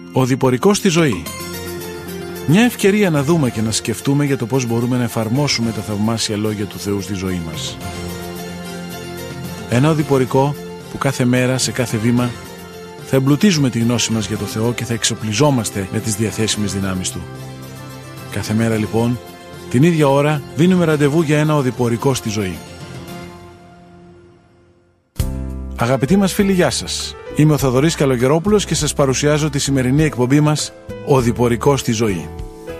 Ο διπορικός στη ζωή. Μια ευκαιρία να δούμε και να σκεφτούμε για το πώς μπορούμε να εφαρμόσουμε τα θαυμάσια λόγια του Θεού στη ζωή μας. Ένα οδηπορικό που κάθε μέρα, σε κάθε βήμα, θα εμπλουτίζουμε τη γνώση μας για το Θεό και θα εξοπλιζόμαστε με τις διαθέσιμες δυνάμεις Του. Κάθε μέρα λοιπόν, την ίδια ώρα, δίνουμε ραντεβού για ένα οδηπορικό στη ζωή. Αγαπητοί μας φίλοι, γεια σας. Είμαι ο Θοδωρής Καλογερόπουλος και σας παρουσιάζω τη σημερινή εκπομπή μας «Οδηπορικό στη ζωή».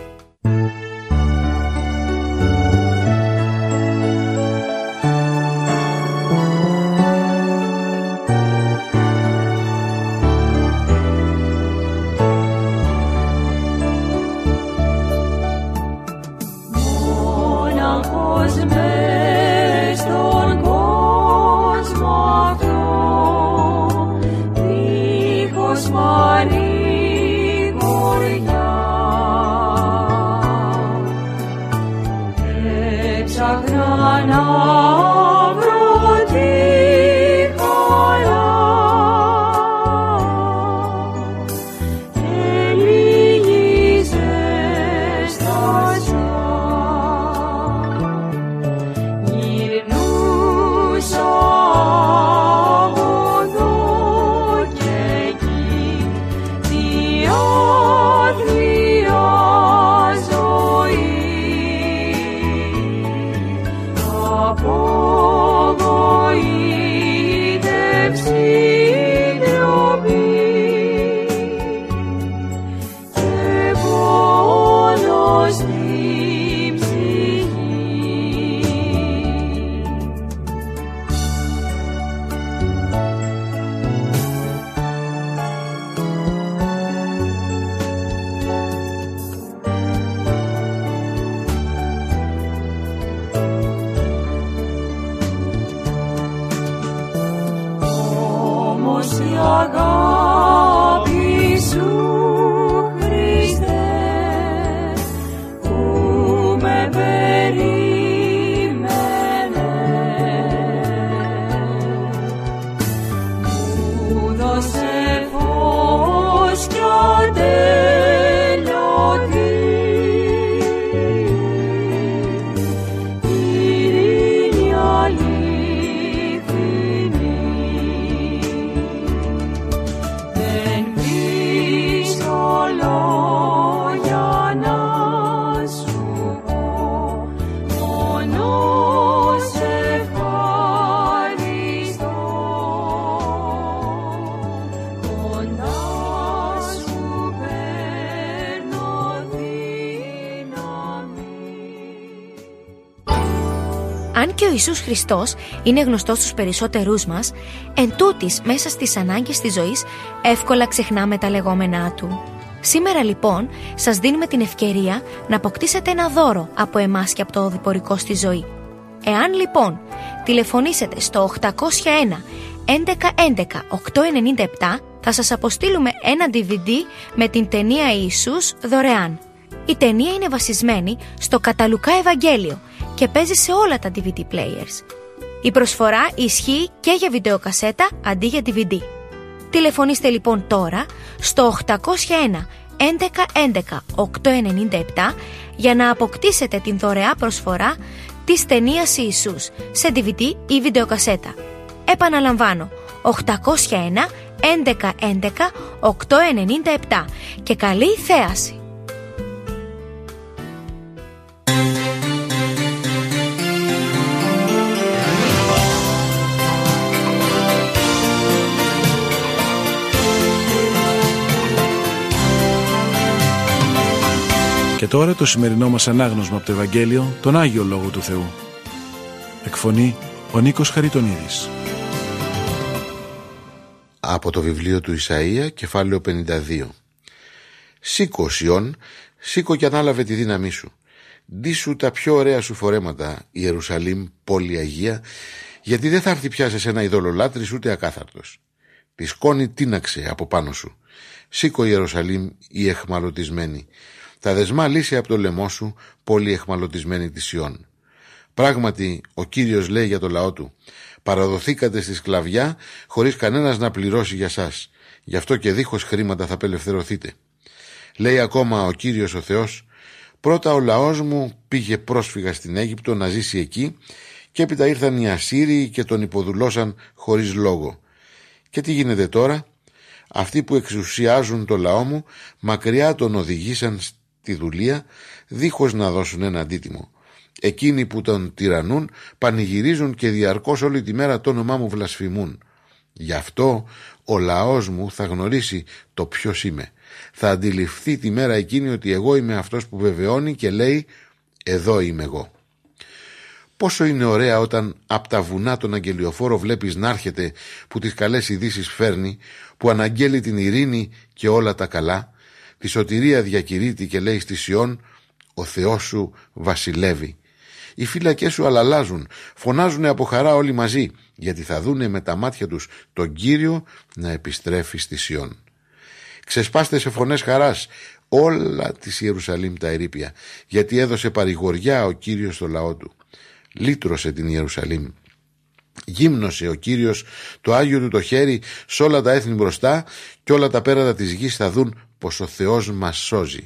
Αν και ο Ιησούς Χριστός είναι γνωστός στους περισσότερούς μας, εν τούτοις μέσα στις ανάγκες της ζωής εύκολα ξεχνάμε τα λεγόμενά Του. Σήμερα λοιπόν σας δίνουμε την ευκαιρία να αποκτήσετε ένα δώρο από εμάς και από το οδηπορικό στη ζωή. Εάν λοιπόν τηλεφωνήσετε στο 801 11 11 897 θα σας αποστείλουμε ένα DVD με την ταινία Ιησούς δωρεάν. Η ταινία είναι βασισμένη στο κατά Λουκά Ευαγγέλιο και παίζει σε όλα τα DVD players. Η προσφορά ισχύει και για βιντεοκασέτα αντί για DVD. Τηλεφωνήστε λοιπόν τώρα στο 801 11 11 897 για να αποκτήσετε την δωρεά προσφορά της ταινίας Ιησούς σε DVD ή βιντεοκασέτα. Επαναλαμβάνω, 801 11 11 897 και καλή θέαση! Και τώρα το σημερινό μας ανάγνωσμα από το Ευαγγέλιο, τον Άγιο Λόγο του Θεού. Εκφωνεί ο Νίκος Χαριτονίδης. Από το βιβλίο του Ισαΐα, κεφάλαιο 52. Σήκω, Σιών, σήκω και ανάλαβε τη δύναμή σου. Ντύσου τα πιο ωραία σου φορέματα, Ιερουσαλήμ, πόλη Αγία, γιατί δεν θα έρθει πια σε σένα ειδωλολάτρης ούτε ακάθαρτος. Τη σκόνη τίναξε από πάνω σου. Σήκω, Ιερουσαλήμ, η εχμαλωτισμένη. Τα δεσμά λύσε από το λαιμό σου, πόλη εχμαλωτισμένη της Σιών. Πράγματι, ο Κύριος λέει για το λαό του: παραδοθήκατε στη σκλαβιά χωρίς κανένας να πληρώσει για σας. Γι' αυτό και δίχως χρήματα θα απελευθερωθείτε. Λέει ακόμα ο Κύριος ο Θεός: πρώτα ο λαός μου πήγε πρόσφυγα στην Αίγυπτο να ζήσει εκεί, και έπειτα ήρθαν οι Ασσύριοι και τον υποδουλώσαν χωρίς λόγο. Και τι γίνεται τώρα? Αυτοί που εξουσιάζουν το λαό μου μακριά τον οδηγήσαν στη δουλεία, δίχως να δώσουν ένα αντίτιμο. Εκείνοι που τον τυραννούν πανηγυρίζουν και διαρκώς όλη τη μέρα το όνομά μου βλασφημούν. Γι' αυτό ο λαός μου θα γνωρίσει το ποιος είμαι. Θα αντιληφθεί τη μέρα εκείνη ότι εγώ είμαι αυτός που βεβαιώνει και λέει: εδώ είμαι εγώ. Πόσο είναι ωραία όταν απ' τα βουνά τον αγγελιοφόρο βλέπεις να έρχεται, που τις καλές ειδήσεις φέρνει, που αναγγέλει την ειρήνη και όλα τα καλά, τη σωτηρία διακηρύττει και λέει στη Σιών: ο Θεός σου βασιλεύει. Οι φύλακές σου αλλάζουν, φωνάζουν από χαρά όλοι μαζί, γιατί θα δούνε με τα μάτια τους τον Κύριο να επιστρέφει στη Σιών. Ξεσπάστε σε φωνές χαράς όλα της Ιερουσαλήμ τα ερείπια, γιατί έδωσε παρηγοριά ο Κύριος στο λαό του. Λύτρωσε την Ιερουσαλήμ. Γύμνωσε ο Κύριος το Άγιο του το χέρι σ' όλα τα έθνη μπροστά, και όλα τα πέρατα της γης θα δουν πως ο Θεός μας σώζει.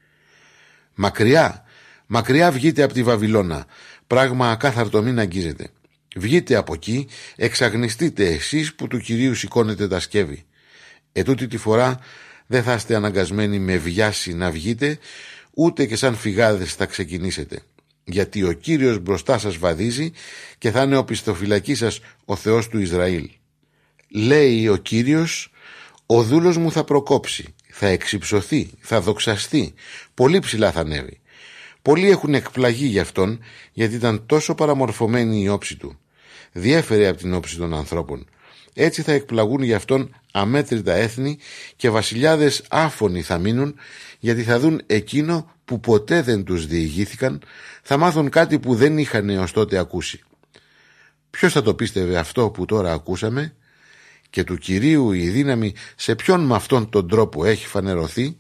Μακριά, μακριά βγείτε από τη Βαβυλώνα, πράγμα ακάθαρτο μην αγγίζετε. Βγείτε από εκεί, εξαγνιστείτε εσείς που του Κυρίου σηκώνετε τα σκεύη. Ετούτη τη φορά δεν θα είστε αναγκασμένοι με βιάση να βγείτε, ούτε και σαν φυγάδες θα ξεκινήσετε. Γιατί ο Κύριος μπροστά σας βαδίζει και θα είναι οπισθοφυλακής σας ο Θεός του Ισραήλ. Λέει ο Κύριος: ο δούλος μου θα προκόψει, θα εξυψωθεί, θα δοξαστεί, πολύ ψηλά θα ανέβει. Πολλοί έχουν εκπλαγεί γι' αυτόν, γιατί ήταν τόσο παραμορφωμένη η όψη του. Διέφερε από την όψη των ανθρώπων. Έτσι θα εκπλαγούν γι' αυτόν αμέτρητα έθνη, και βασιλιάδες άφωνοι θα μείνουν, γιατί θα δουν εκείνο που ποτέ δεν τους διηγήθηκαν, θα μάθουν κάτι που δεν είχαν έως τότε ακούσει. Ποιος θα το πίστευε αυτό που τώρα ακούσαμε? Και του Κυρίου η δύναμη σε ποιον με αυτόν τον τρόπο έχει φανερωθεί?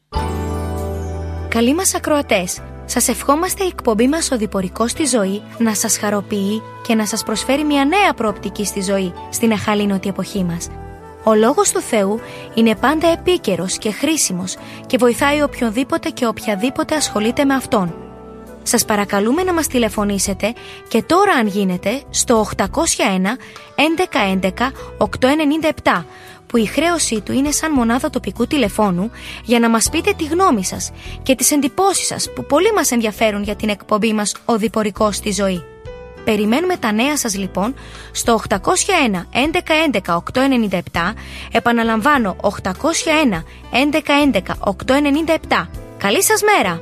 Καλοί μας ακροατές, σας ευχόμαστε η εκπομπή μας «Ο Διπορικός στη ζωή» να σας χαροποιεί και να σας προσφέρει μια νέα προοπτική στη ζωή στην αχαλήνωτη εποχή μας. Ο Λόγος του Θεού είναι πάντα επίκαιρος και χρήσιμος και βοηθάει οποιονδήποτε και οποιαδήποτε ασχολείται με αυτόν. Σας παρακαλούμε να μας τηλεφωνήσετε και τώρα, αν γίνεται, στο 801 1111 897, που η χρέωσή του είναι σαν μονάδα τοπικού τηλεφώνου, για να μας πείτε τη γνώμη σας και τις εντυπώσεις σας που πολύ μας ενδιαφέρουν για την εκπομπή μας «Ο Διπορικός στη ζωή». Περιμένουμε τα νέα σας λοιπόν στο 801 1111 897, επαναλαμβάνω 801 1111 897. Καλή σας μέρα!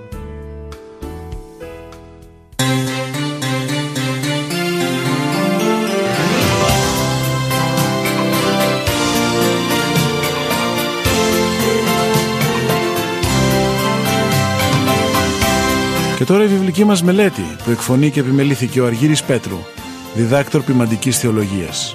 Και τώρα η βιβλική μας μελέτη που εκφωνεί και επιμελήθηκε ο Αργύρης Πέτρου, διδάκτορ ποιμαντικής θεολογίας.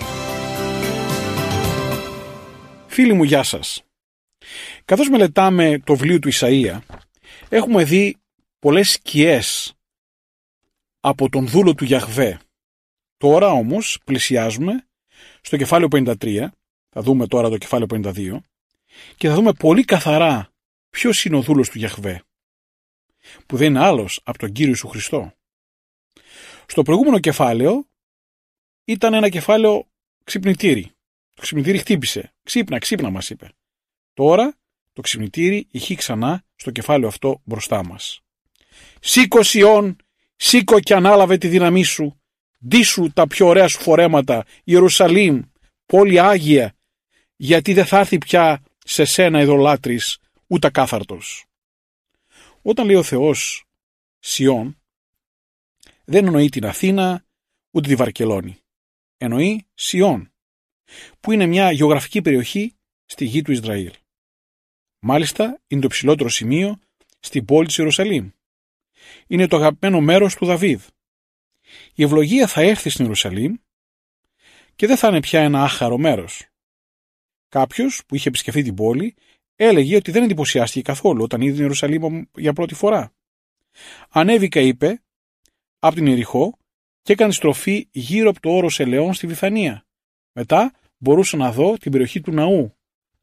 Φίλοι μου, γεια σας. Καθώς μελετάμε το βιβλίο του Ισαΐα, έχουμε δει πολλές σκιές από τον δούλο του Γιαχβέ. Τώρα όμως πλησιάζουμε στο κεφάλαιο 53, θα δούμε τώρα το κεφάλαιο 52, και θα δούμε πολύ καθαρά ποιος είναι ο δούλος του Γιαχβέ, που δεν είναι άλλος από τον Κύριο Ιησού Χριστό. Στο προηγούμενο κεφάλαιο ήταν ένα κεφάλαιο ξυπνητήρι. Το ξυπνητήρι χτύπησε. Ξύπνα, ξύπνα μας είπε. Τώρα το ξυπνητήρι ηχεί ξανά στο κεφάλαιο αυτό μπροστά μας. Σήκω Σιών, σήκω και ανάλαβε τη δύναμή σου. Ντύσου τα πιο ωραία σου φορέματα, Ιερουσαλήμ, πόλη Άγια, γιατί δεν θα έρθει πια σε σένα ειδωλάτρης ούτε ακάθαρτος. Όταν λέει ο Θεός Σιών, δεν εννοεί την Αθήνα ούτε τη Βαρκελόνη. Εννοεί Σιών, που είναι μια γεωγραφική περιοχή στη γη του Ισραήλ. Μάλιστα είναι το ψηλότερο σημείο στην πόλη της Ιερουσαλήμ. Είναι το αγαπημένο μέρος του Δαβίδ. Η ευλογία θα έρθει στην Ιερουσαλήμ και δεν θα είναι πια ένα άχαρο μέρος. Κάποιος που είχε επισκεφθεί την πόλη έλεγε ότι δεν εντυπωσιάστηκε καθόλου όταν είδε την Ιερουσαλήμ για πρώτη φορά. Ανέβηκα, είπε, από την Ιεριχώ και έκανε στροφή γύρω από το όρος Ελαιών στη Βιθανία. Μετά μπορούσα να δω την περιοχή του ναού,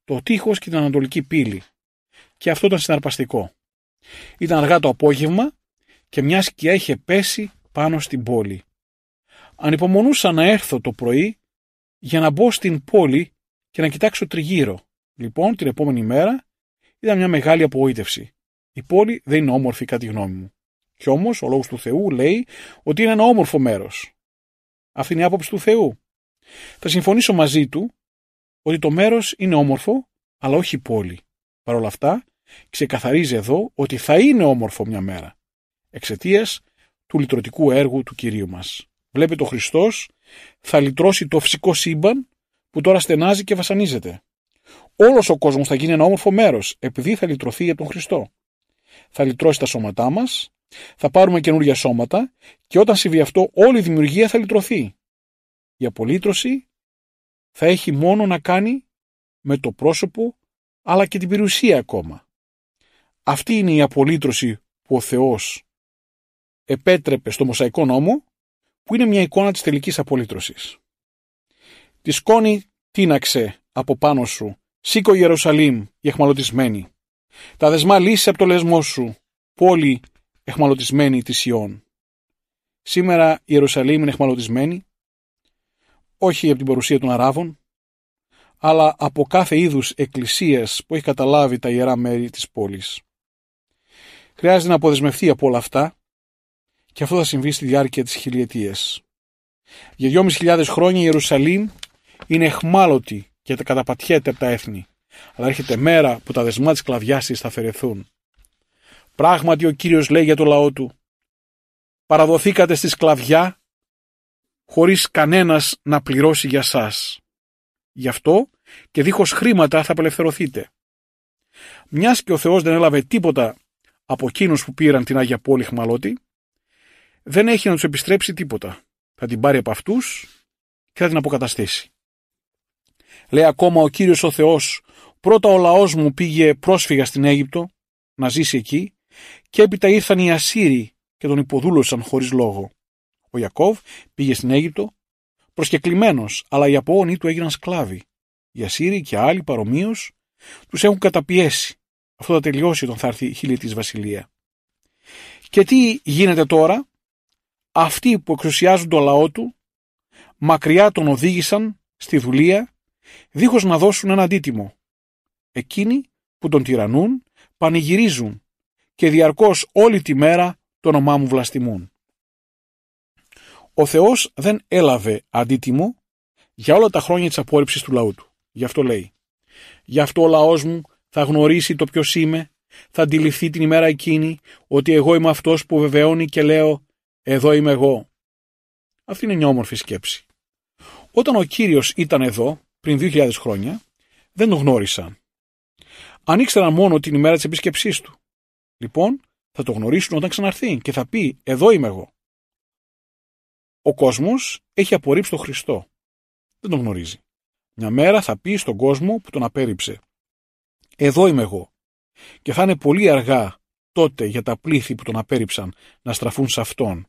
το τείχος και την ανατολική πύλη. Και αυτό ήταν συναρπαστικό. Ήταν αργά το απόγευμα και μια σκιά είχε πέσει πάνω στην πόλη. Ανυπομονούσα να έρθω το πρωί για να μπω στην πόλη και να κοιτάξω τριγύρω. Λοιπόν, την επόμενη μέρα ήταν μια μεγάλη απογοήτευση. Η πόλη δεν είναι όμορφη κατά τη γνώμη μου. Κι όμως ο λόγος του Θεού λέει ότι είναι ένα όμορφο μέρος. Αυτή είναι η άποψη του Θεού. Θα συμφωνήσω μαζί του ότι το μέρος είναι όμορφο, αλλά όχι η πόλη. Παρ' όλα αυτά, ξεκαθαρίζει εδώ ότι θα είναι όμορφο μια μέρα, εξαιτίας του λυτρωτικού έργου του Κυρίου μας. Βλέπετε, ο Χριστός θα λυτρώσει το φυσικό σύμπαν που τώρα στενάζει και βασανίζεται. Όλος ο κόσμος θα γίνει ένα όμορφο μέρος, επειδή θα λυτρωθεί από τον Χριστό. Θα λυτρώσει τα σώματά μας, θα πάρουμε καινούργια σώματα και όταν συμβεί αυτό, όλη η δημιουργία θα λυτρωθεί. Η απολύτρωση θα έχει μόνο να κάνει με το πρόσωπο, αλλά και την περιουσία ακόμα. Αυτή είναι η απολύτρωση που ο Θεός επέτρεπε στο Μωσαϊκό νόμο, που είναι μια εικόνα της τελικής απολύτρωσης. Τη σκόνη τίναξε από πάνω σου, σήκω Ιερουσαλήμ, η εχμαλωτισμένη. Τα δεσμά λύσε από το λεσμό σου, πόλη εχμαλωτισμένη της Ιών. Σήμερα η Ιερουσαλήμ είναι εχμαλωτισμένη, όχι από την παρουσία των Αράβων, αλλά από κάθε είδους εκκλησίας που έχει καταλάβει τα ιερά μέρη της πόλης. Χρειάζεται να αποδεσμευτεί από όλα αυτά και αυτό θα συμβεί στη διάρκεια της χιλιετίας. Για 2.500 χρόνια η Ιερουσαλήμ είναι εχμάλωτη και καταπατιέται από τα έθνη, αλλά έρχεται μέρα που τα δεσμά της σκλαβιάς της θα αφαιρεθούν. Πράγματι ο Κύριος λέει για το λαό του: παραδοθήκατε στη σκλαβιά χωρίς κανένας να πληρώσει για σας. Γι' αυτό και δίχως χρήματα θα απελευθερωθείτε. Μιας και ο Θεός δεν έλαβε τίποτα από εκείνους που πήραν την Άγια Πόλη εχμαλώτη, δεν έχει να τους επιστρέψει τίποτα. Θα την πάρει από αυτούς και θα την αποκαταστήσει. Λέει ακόμα ο Κύριος ο Θεός: πρώτα ο λαός μου πήγε πρόσφυγα στην Αίγυπτο να ζήσει εκεί και έπειτα ήρθαν οι Ασσύριοι και τον υποδούλωσαν χωρίς λόγο. Ο Ιακώβ πήγε στην Αίγυπτο προσκεκλημένος, αλλά οι απόγονοι του έγιναν σκλάβοι. Οι Ασσύριοι και άλλοι παρομοίως τους έχουν καταπιέσει. Αυτό θα τελειώσει όταν θα έρθει η χιλιετής βασιλεία. Και τι γίνεται τώρα? Αυτοί που εξουσιάζουν το λαό του μακριά τον οδήγησαν στη δουλεία δίχως να δώσουν ένα αντίτιμο. Εκείνοι που τον τυραννούν πανηγυρίζουν και διαρκώς όλη τη μέρα το όνομά μου βλαστημούν. Ο Θεός δεν έλαβε αντίτιμο για όλα τα χρόνια της απόρριψης του λαού του. Γι' αυτό λέει: γι' αυτό ο λαός μου θα γνωρίσει το ποιος είμαι, θα αντιληφθεί την ημέρα εκείνη ότι εγώ είμαι αυτός που βεβαιώνει και λέω: εδώ είμαι εγώ. Αυτή είναι μια όμορφη σκέψη. Όταν ο Κύριος ήταν εδώ πριν 2.000 χρόνια, δεν τον γνώρισαν. Αν ήξεραν μόνο την ημέρα της επίσκεψής του, λοιπόν θα το γνωρίσουν όταν ξαναρθεί και θα πει: εδώ είμαι εγώ. Ο κόσμος έχει απορρίψει τον Χριστό. Δεν τον γνωρίζει. Μια μέρα θα πει στον κόσμο που τον απέρριψε: εδώ είμαι εγώ. Και θα είναι πολύ αργά τότε για τα πλήθη που τον απέρριψαν να στραφούν σε αυτόν.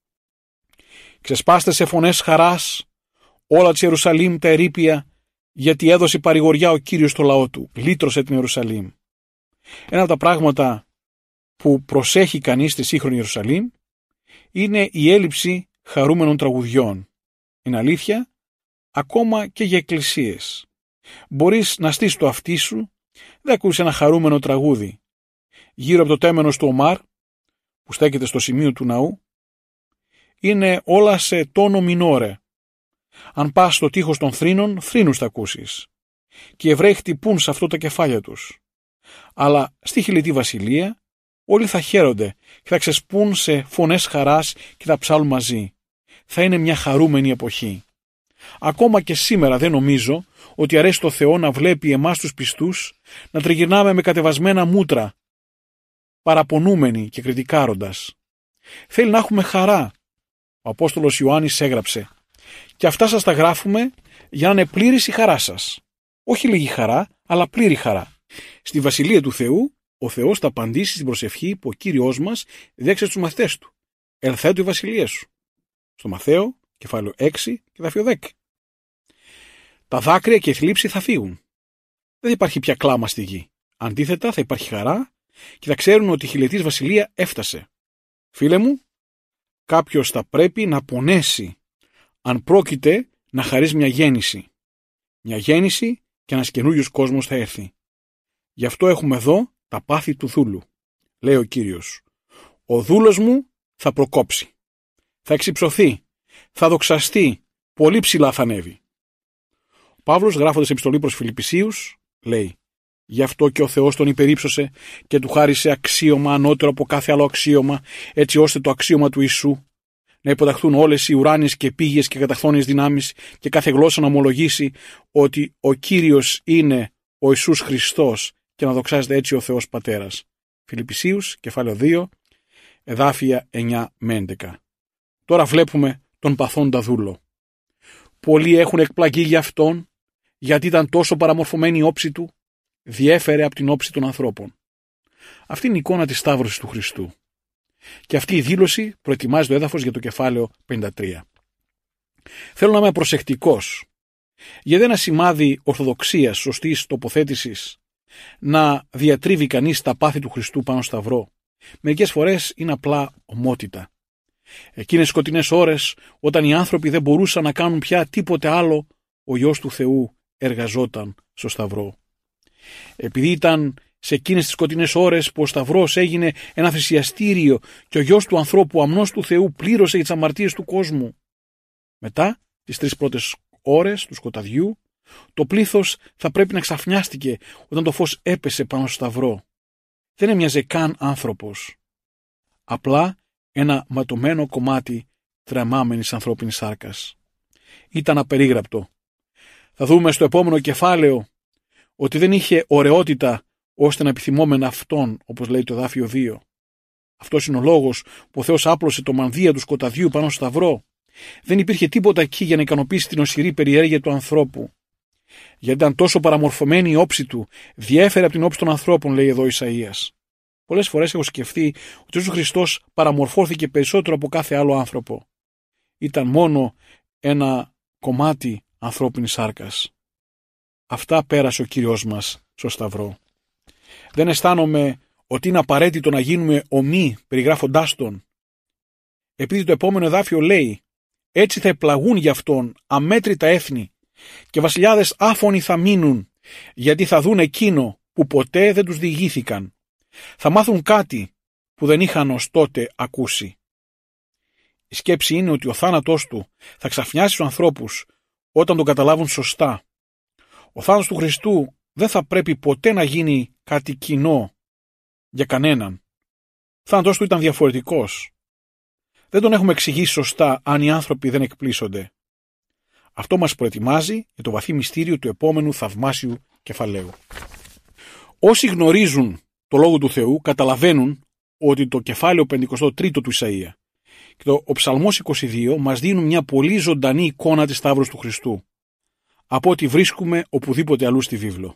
Ξεσπάστε σε φωνές χαράς όλα της Ιερουσαλήμ τα ερείπια, γιατί έδωσε παρηγοριά ο Κύριος στο λαό του. Λύτρωσε την Ιερουσαλήμ. Ένα από τα πράγματα που προσέχει κανείς στη σύγχρονη Ιερουσαλήμ είναι η έλλειψη χαρούμενων τραγουδιών. Είναι αλήθεια, ακόμα και για εκκλησίες. Μπορείς να στείς το αυτί σου, δεν ακούς ένα χαρούμενο τραγούδι. Γύρω από το τέμενος του Ομάρ, που στέκεται στο σημείο του ναού, είναι όλα σε τόνο μινόρε. Αν πας στο τείχος των θρήνων, θρήνους θα ακούσεις. Και οι Εβραίοι χτυπούν σε αυτό τα κεφάλια τους. Αλλά στη χιλιετή βασιλεία όλοι θα χαίρονται και θα ξεσπούν σε φωνές χαράς και θα ψάλουν μαζί. Θα είναι μια χαρούμενη εποχή. Ακόμα και σήμερα δεν νομίζω ότι αρέσει στο Θεό να βλέπει εμάς τους πιστούς να τριγυρνάμε με κατεβασμένα μούτρα, παραπονούμενοι και κριτικάροντας. Θέλει να έχουμε χαρά. Ο Απόστολος Ιωάννης έγραψε: και αυτά σας τα γράφουμε για να είναι πλήρης η χαρά σας. Όχι λίγη χαρά, αλλά πλήρη χαρά. Στη Βασιλεία του Θεού, ο Θεός θα απαντήσει στην προσευχή που ο Κύριος μας διέξερε στους μαθητές του: ελθέτω η βασιλεία σου. Στο Μαθαίο, κεφάλαιο 6 και εδάφιο 10. Τα δάκρυα και η θλίψη θα φύγουν. δεν υπάρχει πια κλάμα στη γη. Αντίθετα, θα υπάρχει χαρά και θα ξέρουν ότι η χιλιετής βασιλεία έφτασε. Φίλε μου, κάποιος θα πρέπει να πονέσει αν πρόκειται να χαρίσει μια γέννηση. Μια γέννηση και ένας καινούριος κόσμος θα έρθει. Γι' αυτό έχουμε εδώ τα πάθη του δούλου. Λέει ο Κύριος, ο δούλος μου θα προκόψει, θα εξυψωθεί, θα δοξαστεί, πολύ ψηλά θα ανέβει. Ο Παύλος, γράφοντας επιστολή προς Φιλιππισίους, λέει, γι' αυτό και ο Θεός τον υπερύψωσε και του χάρισε αξίωμα ανώτερο από κάθε άλλο αξίωμα, έτσι ώστε το αξίωμα του Ιησού να υποταχθούν όλες οι ουράνιες και πήγες και καταχθόνιες δυνάμεις και κάθε γλώσσα να ομολογήσει ότι ο Κύριος είναι ο Ιησούς Χριστός και να δοξάζεται έτσι ο Θεός Πατέρας. Φιλιππισίους, κεφάλαιο 2, εδάφια 9 με 11. Τώρα βλέπουμε τον παθόντα δούλο. Πολλοί έχουν εκπλαγεί για αυτόν, γιατί ήταν τόσο παραμορφωμένη η όψη του, διέφερε από την όψη των ανθρώπων. Αυτή είναι η εικόνα της Σταύρωσης του Χριστού. Και αυτή η δήλωση προετοιμάζει το έδαφος για το κεφάλαιο 53. Θέλω να είμαι προσεκτικός, γιατί ένα σημάδι ορθοδοξίας, σωστής τοποθέτησης, να διατρίβει κανείς τα πάθη του Χριστού πάνω στο σταυρό, μερικές φορές είναι απλά ομότητα. Εκείνες τις σκοτεινές ώρες, όταν οι άνθρωποι δεν μπορούσαν να κάνουν πια τίποτε άλλο, ο Υιός του Θεού εργαζόταν στο σταυρό. Επειδή ήταν σε εκείνες τις σκοτεινές ώρες που ο σταυρός έγινε ένα θυσιαστήριο και ο Υιός του ανθρώπου, αμνός του Θεού, πλήρωσε για τις αμαρτίες του κόσμου. Μετά τις 3 πρώτες ώρες του σκοταδιού, το πλήθος θα πρέπει να ξαφνιάστηκε όταν το φως έπεσε πάνω στο σταυρό. Δεν έμοιαζε καν άνθρωπος. Απλά ένα ματωμένο κομμάτι τρεμάμενης ανθρώπινης σάρκας. Ήταν απερίγραπτο. Θα δούμε στο επόμενο κεφάλαιο ότι δεν είχε ωραιότητα ώστε να επιθυμόμεν αυτόν, όπως λέει το εδάφιο 2. Αυτός είναι ο λόγος που ο Θεός άπλωσε το μανδύα του σκοταδιού πάνω στο σταυρό. Δεν υπήρχε τίποτα εκεί για να ικανοποιήσει την οσυρή περιέργεια του ανθρώπου. Γιατί ήταν τόσο παραμορφωμένη η όψη του, διέφερε από την όψη των ανθρώπων, λέει εδώ Ισαΐας. Πολλές φορές έχω σκεφτεί ότι ο Ιησούς Χριστός παραμορφώθηκε περισσότερο από κάθε άλλο άνθρωπο. Ήταν μόνο ένα κομμάτι ανθρώπινης σάρκας. Αυτά πέρασε ο Κύριος μας στο σταυρό. Δεν αισθάνομαι ότι είναι απαραίτητο να γίνουμε ομοί περιγράφοντάς τον. Επειδή το επόμενο εδάφιο λέει, έτσι θα επλαγούν γι' αυτόν αμέτρητα έθνη και βασιλιάδες άφωνοι θα μείνουν, γιατί θα δουν εκείνο που ποτέ δεν τους διηγήθηκαν. Θα μάθουν κάτι που δεν είχαν ως τότε ακούσει. Η σκέψη είναι ότι ο θάνατός του θα ξαφνιάσει τους ανθρώπους όταν τον καταλάβουν σωστά. Ο θάνατος του Χριστού δεν θα πρέπει ποτέ να γίνει κάτι κοινό για κανέναν. Ο θάνατος του ήταν διαφορετικός. Δεν τον έχουμε εξηγήσει σωστά αν οι άνθρωποι δεν εκπλήσονται. Αυτό μας προετοιμάζει για το βαθύ μυστήριο του επόμενου θαυμάσιου κεφαλαίου. Όσοι γνωρίζουν το Λόγο του Θεού καταλαβαίνουν ότι το κεφάλαιο 53 του Ισαΐα και ο Ψαλμός 22 μας δίνουν μια πολύ ζωντανή εικόνα της Σταύρωσης του Χριστού από ό,τι βρίσκουμε οπουδήποτε αλλού στη βίβλο.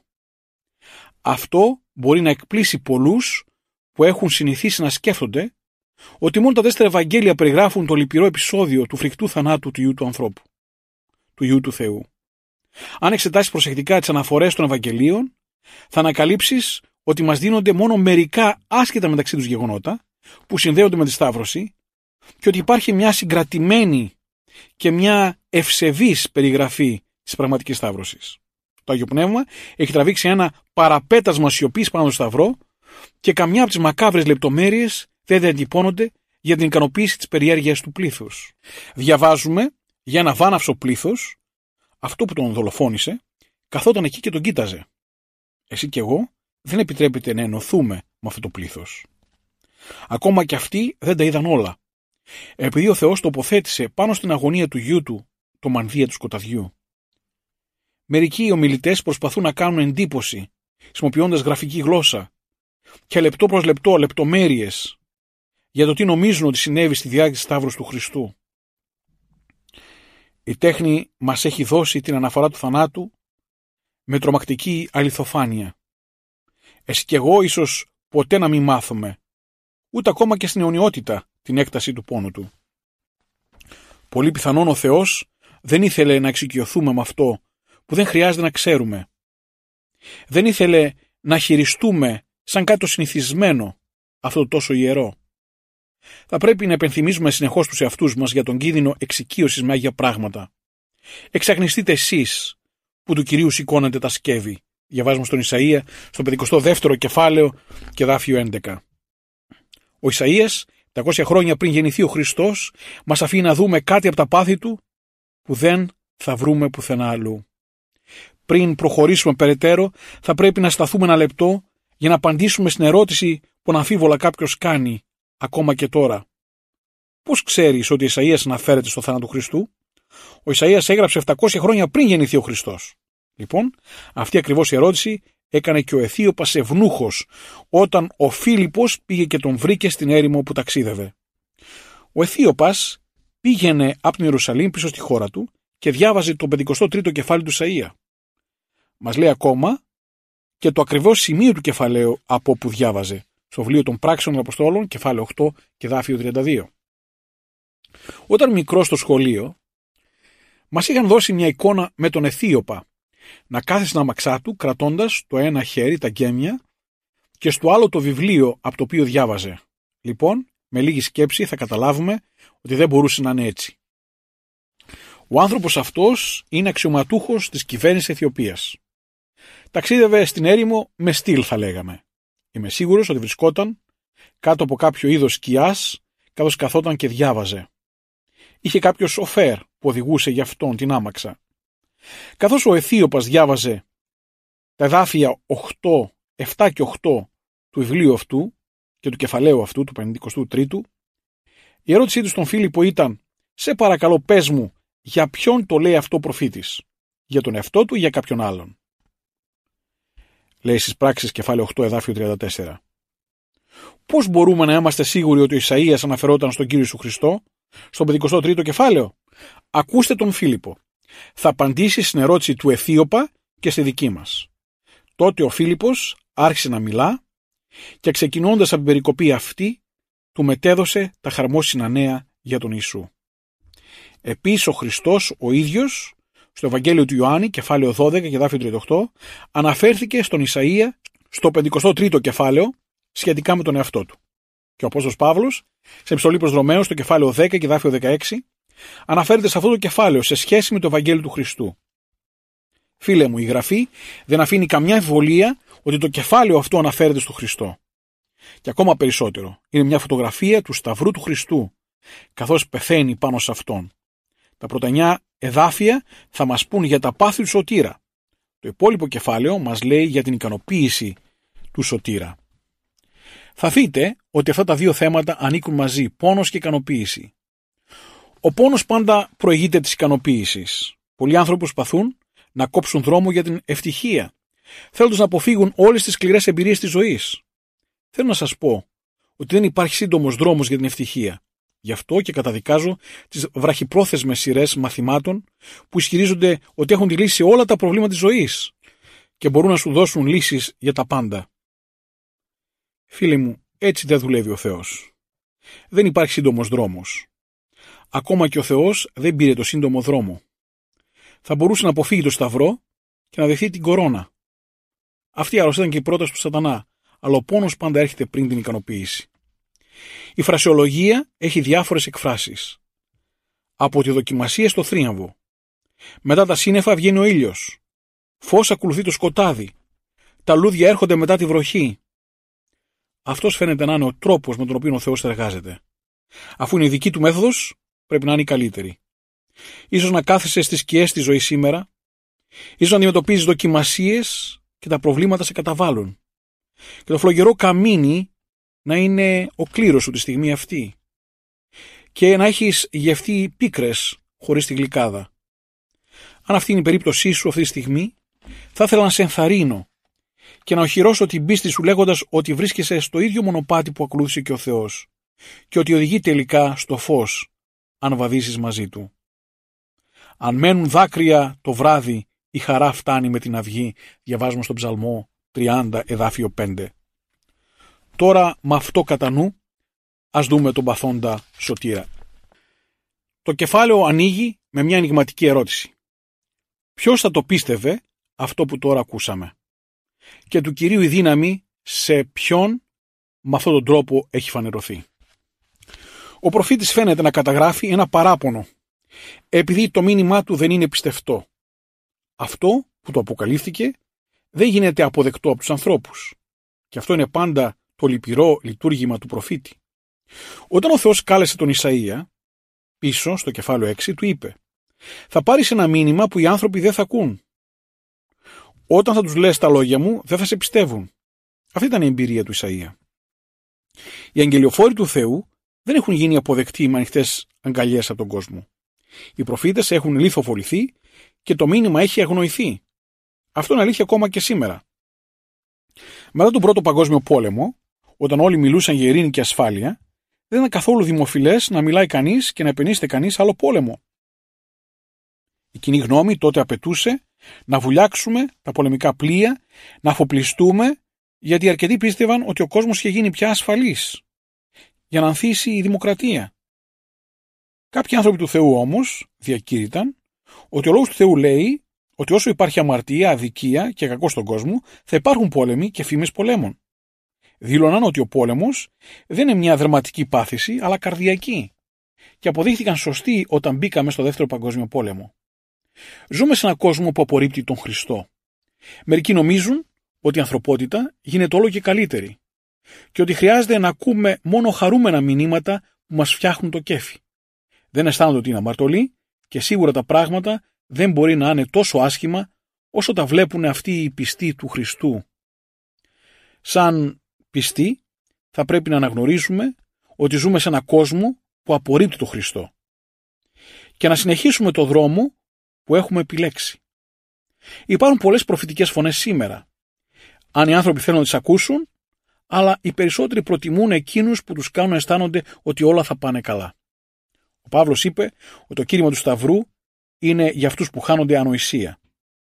Αυτό μπορεί να εκπλήσει πολλούς που έχουν συνηθίσει να σκέφτονται ότι μόνο τα 4 Ευαγγέλια περιγράφουν το λυπηρό επεισόδιο του φρικτού θανάτου του Υιού του ανθρώπου, του Υιού του Θεού. Αν εξετάσεις προσεκτικά τις αναφορές των Ευαγγελίων, θα ανακαλύψεις ότι μας δίνονται μόνο μερικά άσχετα μεταξύ τους γεγονότα που συνδέονται με τη Σταύρωση και ότι υπάρχει μια συγκρατημένη και μια ευσεβής περιγραφή της πραγματικής Σταύρωσης. Το Άγιο Πνεύμα έχει τραβήξει ένα παραπέτασμα σιωπής πάνω στο Σταυρό και καμιά από τις μακάβρες λεπτομέρειες δεν διατυπώνονται για την ικανοποίηση της περιέργειας του πλήθους. Διαβάζουμε για ένα βάναυσο πλήθος, αυτό που τον δολοφόνησε, καθόταν εκεί και τον κοίταζε. Εσύ και εγώ δεν επιτρέπεται να ενωθούμε με αυτό το πλήθος. Ακόμα και αυτοί δεν τα είδαν όλα. Επειδή ο Θεός τοποθέτησε πάνω στην αγωνία του γιού του το μανδύα του σκοταδιού. Μερικοί ομιλητές προσπαθούν να κάνουν εντύπωση, χρησιμοποιώντας γραφική γλώσσα και λεπτό προς λεπτό λεπτομέρειες για το τι νομίζουν ότι συνέβη στη διάρκεια της Σταύρωσης του Χριστού. Η τέχνη μας έχει δώσει την αναφορά του θανάτου με τρομακτική αληθοφάνεια. Εσύ και εγώ ίσως ποτέ να μην μάθουμε, ούτε ακόμα και στην αιωνιότητα, την έκταση του πόνου του. Πολύ πιθανόν ο Θεός δεν ήθελε να εξοικειωθούμε με αυτό που δεν χρειάζεται να ξέρουμε. Δεν ήθελε να χειριστούμε σαν κάτι το συνηθισμένο αυτό το τόσο ιερό. Θα πρέπει να επενθυμίζουμε συνεχώς τους εαυτούς μας για τον κίνδυνο εξοικείωσης με άγια πράγματα. Εξαγνιστείτε εσείς που του Κυρίου σηκώνετε τα σκεύη. Διαβάζουμε στον Ισαΐα, στο 52ο κεφάλαιο και εδάφιο 11. Ο Ισαΐας, 700 χρόνια πριν γεννηθεί ο Χριστός, μας αφήνει να δούμε κάτι από τα πάθη του που δεν θα βρούμε πουθενά αλλού. Πριν προχωρήσουμε περαιτέρω, θα πρέπει να σταθούμε ένα λεπτό για να απαντήσουμε στην ερώτηση που αναμφίβολα κάποιος κάνει ακόμα και τώρα. Πώς ξέρεις ότι ο Ισαΐας αναφέρεται στο θάνατο του Χριστού? Ο Ισαΐας έγραψε 700 χρόνια πριν γεννηθεί ο Χριστός. Λοιπόν, αυτή ακριβώς η ερώτηση έκανε και ο Αιθίωπας ευνούχος όταν ο Φίλιππος πήγε και τον βρήκε στην έρημο που ταξίδευε. Ο Αιθίωπας πήγαινε από την Ιερουσαλήμ πίσω στη χώρα του και διάβαζε το 53ο κεφάλαιο του Ισαΐα. Μας λέει ακόμα και το ακριβώς σημείο του κεφαλαίου από όπου διάβαζε, στο βιβλίο των Πράξεων των Αποστόλων, κεφάλαιο 8 και εδάφιο 32. Όταν μικρός στο σχολείο, μας είχαν δώσει μια εικόνα με τον Αιθίωπα να κάθεται στην αμαξά του κρατώντας το ένα χέρι τα γκέμια και στο άλλο το βιβλίο από το οποίο διάβαζε. Λοιπόν, με λίγη σκέψη θα καταλάβουμε ότι δεν μπορούσε να είναι έτσι. Ο άνθρωπος αυτός είναι αξιωματούχος της κυβέρνησης Αιθιοπίας. Ταξίδευε στην έρημο με στυλ, θα λέγαμε. Είμαι σίγουρος ότι βρισκόταν κάτω από κάποιο είδος σκιάς καθώς καθόταν και διάβαζε. Είχε κάποιο σοφέρ που οδηγούσε για αυτόν την άμαξα. Καθώς ο Αιθίωπας διάβαζε τα εδάφια 7 και 8 του βιβλίου αυτού και του κεφαλαίου αυτού, του 53ου, η ερώτησή του στον Φίλιππο ήταν: «Σε παρακαλώ πες μου, για ποιον το λέει αυτό ο προφήτης, για τον εαυτό του ή για κάποιον άλλον?» Λέει στις Πράξεις κεφάλαιο 8 εδάφιο 34. Πώς μπορούμε να είμαστε σίγουροι ότι ο Ισαΐας αναφερόταν στον Κύριο Ιησού Χριστό, στον 53ο κεφάλαιο? Ακούστε τον Φίλιππο. Θα απαντήσει στην ερώτηση του Αιθίωπα και στη δική μας. Τότε ο Φίλιππος άρχισε να μιλά και ξεκινώντας από την περικοπή αυτή, του μετέδωσε τα χαρμόσυνα νέα για τον Ιησού. Επίσης ο Χριστός ο ίδιος, στο Ευαγγέλιο του Ιωάννη, κεφάλαιο 12 και εδάφιο 38, αναφέρθηκε στον Ισαΐα στο 53ο κεφάλαιο σχετικά με τον εαυτό του. Και ο Απόστολος Παύλος, σε επιστολή προς Ρωμαίους, στο κεφάλαιο 10 και εδάφιο 16, αναφέρεται σε αυτό το κεφάλαιο σε σχέση με το Ευαγγέλιο του Χριστού. Φίλε μου, η Γραφή δεν αφήνει καμιά αμφιβολία ότι το κεφάλαιο αυτό αναφέρεται στο Χριστό. Και ακόμα περισσότερο, είναι μια φωτογραφία του Σταυρού του Χριστού, καθώς πεθαίνει πάνω σε αυτόν. Τα πρώτα 9 εδάφια θα μας πούν για τα πάθη του Σωτήρα. Το υπόλοιπο κεφάλαιο μας λέει για την ικανοποίηση του Σωτήρα. Θα δείτε ότι αυτά τα δύο θέματα ανήκουν μαζί, πόνος και ικανοποίηση. Ο πόνος πάντα προηγείται της ικανοποίησης. Πολλοί άνθρωποι προσπαθούν να κόψουν δρόμο για την ευτυχία, θέλοντας να αποφύγουν όλες τις σκληρές εμπειρίες της ζωής. Θέλω να σας πω ότι δεν υπάρχει σύντομος δρόμος για την ευτυχία. Γι' αυτό και καταδικάζω τις βραχυπρόθεσμες σειρές μαθημάτων που ισχυρίζονται ότι έχουν τη λύση σε όλα τα προβλήματα της ζωής και μπορούν να σου δώσουν λύσεις για τα πάντα. Φίλοι μου, έτσι δεν δουλεύει ο Θεός. Δεν υπάρχει σύντομος δρόμος. Ακόμα και ο Θεός δεν πήρε το σύντομο δρόμο. Θα μπορούσε να αποφύγει το σταυρό και να δεχθεί την κορώνα. Αυτή άλλωστε ήταν και η πρόταση του Σατανά, αλλά ο πόνος πάντα έρχεται πριν την ικανοποίηση. Η φρασιολογία έχει διάφορες εκφράσεις. Από τη δοκιμασία στο θρίαμβο. Μετά τα σύννεφα βγαίνει ο ήλιος. Φως ακολουθεί το σκοτάδι. Τα λούδια έρχονται μετά τη βροχή. Αυτός φαίνεται να είναι ο τρόπος με τον οποίο ο Θεός εργάζεται. Αφού είναι η δική του μέθοδος, πρέπει να είναι η καλύτερη. Ίσως να κάθεσαι στις σκιές της ζωής σήμερα, ίσως να αντιμετωπίζεις δοκιμασίες και τα προβλήματα σε καταβάλουν. Και το φλογερό καμίνι να είναι ο κλήρος σου τη στιγμή αυτή. Και να έχεις γευτεί πίκρες χωρίς τη γλυκάδα. Αν αυτή είναι η περίπτωσή σου αυτή τη στιγμή, θα ήθελα να σε ενθαρρύνω και να οχυρώσω την πίστη σου λέγοντας ότι βρίσκεσαι στο ίδιο μονοπάτι που ακολούθησε και ο Θεός και ότι οδηγεί τελικά στο φως αν βαδίσεις μαζί Του. Αν μένουν δάκρυα το βράδυ, η χαρά φτάνει με την αυγή, διαβάζουμε στον Ψαλμό 30 εδάφιο 5. Τώρα με αυτό κατά νου, ας δούμε τον παθόντα σωτήρα. Το κεφάλαιο ανοίγει με μια ενιγματική ερώτηση. Ποιος θα το πίστευε αυτό που τώρα ακούσαμε? και του Κυρίου η δύναμη σε ποιον με αυτόν τον τρόπο έχει φανερωθεί. Ο προφήτης φαίνεται να καταγράφει ένα παράπονο, επειδή το μήνυμά του δεν είναι πιστευτό. Αυτό που του αποκαλύφθηκε δεν γίνεται αποδεκτό από τους ανθρώπους. Και αυτό είναι πάντα το λυπηρό λειτουργήμα του προφήτη. Όταν ο Θεός κάλεσε τον Ισαΐα, πίσω στο κεφάλαιο 6, του είπε: «Θα πάρεις ένα μήνυμα που οι άνθρωποι δεν θα ακούν. Όταν θα τους λες τα λόγια μου, δεν θα σε πιστεύουν». Αυτή ήταν η εμπειρία του Ισαΐα. Οι αγγελιοφόροι του Θεού δεν έχουν γίνει αποδεκτοί με ανοιχτές αγκαλιές από τον κόσμο. Οι προφήτες έχουν λιθοβοληθεί και το μήνυμα έχει αγνοηθεί. Αυτό είναι αλήθεια ακόμα και σήμερα. Μετά τον Πρώτο Παγκόσμιο Πόλεμο, όταν όλοι μιλούσαν για ειρήνη και ασφάλεια, δεν ήταν καθόλου δημοφιλές να μιλάει κανείς και να επενήσεται κανείς άλλο πόλεμο. Η κοινή γνώμη τότε απαιτούσε να βουλιάξουμε τα πολεμικά πλοία, να αφοπλιστούμε, γιατί αρκετοί πίστευαν ότι ο κόσμος είχε γίνει πια ασφαλής, για να ανθίσει η δημοκρατία. Κάποιοι άνθρωποι του Θεού όμως διακήρυταν ότι ο λόγος του Θεού λέει ότι όσο υπάρχει αμαρτία, αδικία και κακό στον κόσμο, θα υπάρχουν πόλεμοι και φήμες πολέμων. Δήλωναν ότι ο πόλεμος δεν είναι μια δραματική πάθηση, αλλά καρδιακή, και αποδείχθηκαν σωστοί όταν μπήκαμε στο Δεύτερο Παγκόσμιο Πόλεμο. Ζούμε σε έναν κόσμο που απορρίπτει τον Χριστό. Μερικοί νομίζουν ότι η ανθρωπότητα γίνεται όλο και καλύτερη και ότι χρειάζεται να ακούμε μόνο χαρούμενα μηνύματα που μας φτιάχνουν το κέφι. Δεν αισθάνονται ότι είναι αμαρτωλοί και σίγουρα τα πράγματα δεν μπορεί να είναι τόσο άσχημα όσο τα βλέπουν αυτοί οι πιστοί του Χριστού. Σαν πιστοί θα πρέπει να αναγνωρίσουμε ότι ζούμε σε έναν κόσμο που απορρίπτει τον Χριστό και να συνεχίσουμε το δρόμο που έχουμε επιλέξει. Υπάρχουν πολλές προφητικές φωνές σήμερα. Αν οι άνθρωποι θέλουν να τις ακούσουν, αλλά οι περισσότεροι προτιμούν εκείνους που τους κάνουν να αισθάνονται ότι όλα θα πάνε καλά. Ο Παύλος είπε ότι το κήρυγμα του Σταυρού είναι για αυτούς που χάνονται ανοησία.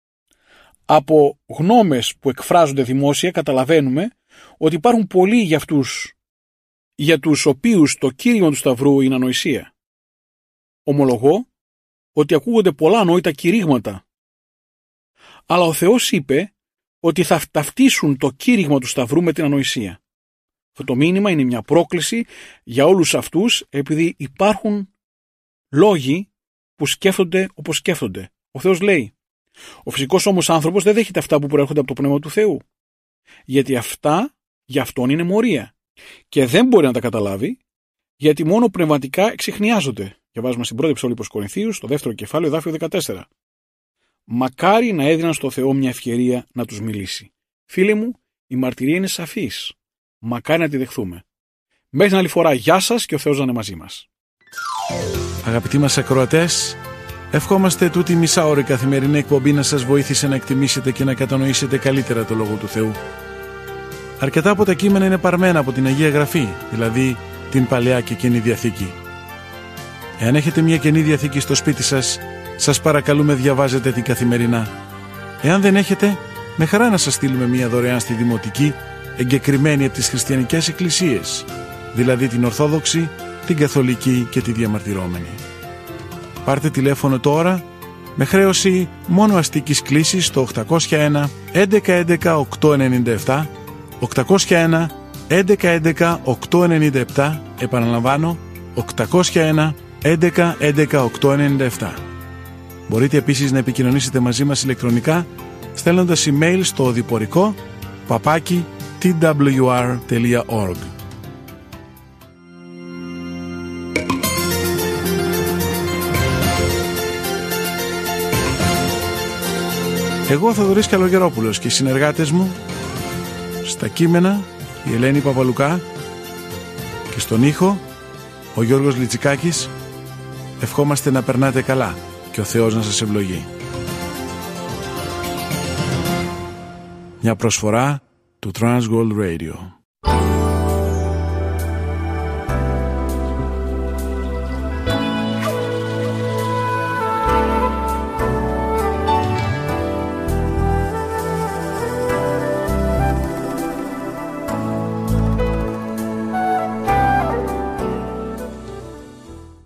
Από γνώμες που εκφράζονται δημόσια καταλαβαίνουμε ότι υπάρχουν πολλοί για αυτούς για τους οποίους το κήρυγμα του Σταυρού είναι ανοησία. Ομολογώ ότι ακούγονται πολλά ανόητα κηρύγματα, αλλά ο Θεός είπε ότι θα ταυτίσουν το κήρυγμα του Σταυρού με την ανοησία. Αυτό το μήνυμα είναι μια πρόκληση για όλους αυτούς, επειδή υπάρχουν λόγοι που σκέφτονται όπως σκέφτονται. Ο Θεός λέει: ο φυσικός όμως άνθρωπος δεν δέχεται αυτά που προέρχονται από το Πνεύμα του Θεού, γιατί αυτά για αυτόν είναι μορία και δεν μπορεί να τα καταλάβει, γιατί μόνο πνευματικά εξιχνιάζονται. Διαβάζουμε στην πρώτη επιστολή προς Κορινθίους, στο δεύτερο κεφάλαιο, εδάφιο 14. Μακάρι να έδιναν στο Θεό μια ευκαιρία να τους μιλήσει. Φίλοι μου, η μαρτυρία είναι σαφής. Μακάρι να τη δεχθούμε. Μέχρι την άλλη φορά, γεια σας και ο Θεός να είναι μαζί μας. Αγαπητοί μας ακροατές, ευχόμαστε τούτη μισάωρη καθημερινή εκπομπή να σας βοήθησε να εκτιμήσετε και να κατανοήσετε καλύτερα το Λόγο του Θεού. Αρκετά από τα κείμενα είναι παρμένα από την Αγία Γραφή, δηλαδή την Παλαιά και Καινή Διαθήκη. Εάν έχετε μια Καινή Διαθήκη στο σπίτι σας, σας παρακαλούμε διαβάζετε την καθημερινά. Εάν δεν έχετε, με χαρά να σας στείλουμε μια δωρεάν στη Δημοτική, εγκεκριμένη από τις χριστιανικές εκκλησίες, δηλαδή την Ορθόδοξη, την Καθολική και τη Διαμαρτυρόμενη. Πάρτε τηλέφωνο τώρα με χρέωση μόνο αστικής κλήσης στο 801 1111 897, 801 1111 897, επαναλαμβάνω 801 1111 897. Μπορείτε επίσης να επικοινωνήσετε μαζί μας ηλεκτρονικά στέλνοντας email στο οδηπορικό @twr.org. Εγώ, Θοδωρής Καλογερόπουλος, και οι συνεργάτες μου στα κείμενα η Ελένη Παπαλουκά και στον ήχο ο Γιώργος Λιτσικάκης, ευχόμαστε να περνάτε καλά και ο Θεός να σας ευλογεί. Μια προσφορά του Transworld Radio.